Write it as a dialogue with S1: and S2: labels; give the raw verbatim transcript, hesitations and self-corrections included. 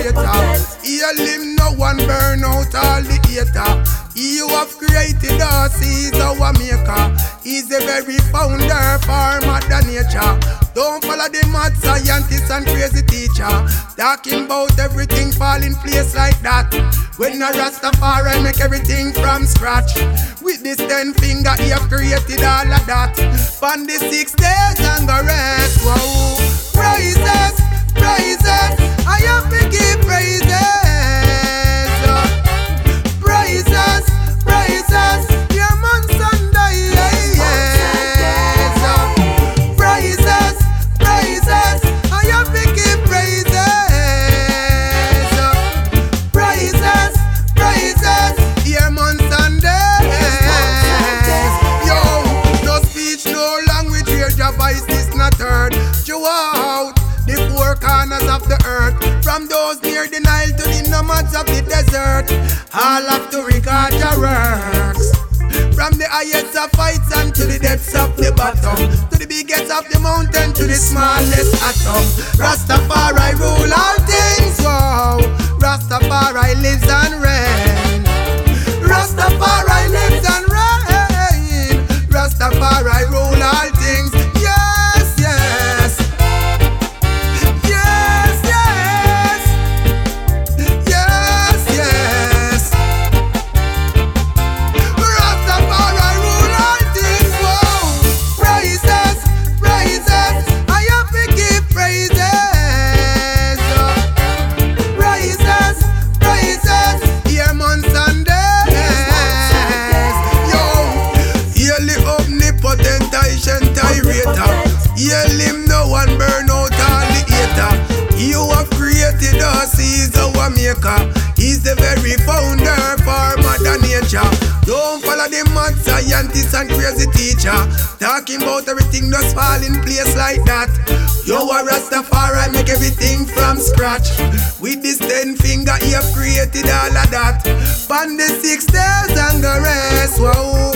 S1: creator. Heal him, no one burn out all the hater. He who have created us, he's our maker. He's the very founder for Mother Nature. Don't follow the mad scientists and crazy teacher, talking about everything fall in place like that. When a Rastafari make everything from scratch. With this ten finger he have created all of that. On the six days and the rest. Wow. Praises, praises, I have to give praises. Praises, praises, yeah man Sunday, yes. Praises, praises, I have to give praises. Praises, praises, yeah man Sunday. Yo, no speech, no language, hear your voice is not heard. Throughout the four corners of the earth, from those near the Nile to the nomads of the desert, all have to regard your works. From the highest of heights and to the depths of the bottom, to the biggest of the mountain to the smallest atom. Rastafari rule all things, wow. Rastafari lives and reigns. Rastafari lives and reigns. Rastafari rule all things. Yes, yes. Yes, yes. Yes, yes. Rastafari rule all things. Whoa. Praises, praises. I have to give praises. Praises, praises. Here man Sundays. Yo, heal the omnipotent, ancient irrator. Heal him, no one burn out all the hater. You have created us, he's our maker. He's the very founder for Mother Nature. Don't follow the mad scientists and crazy teacher, talking about everything just fall in place like that. Yo, a Rastafari make everything from scratch. With this ten finger he have created all of that. On the six days and the rest, wow.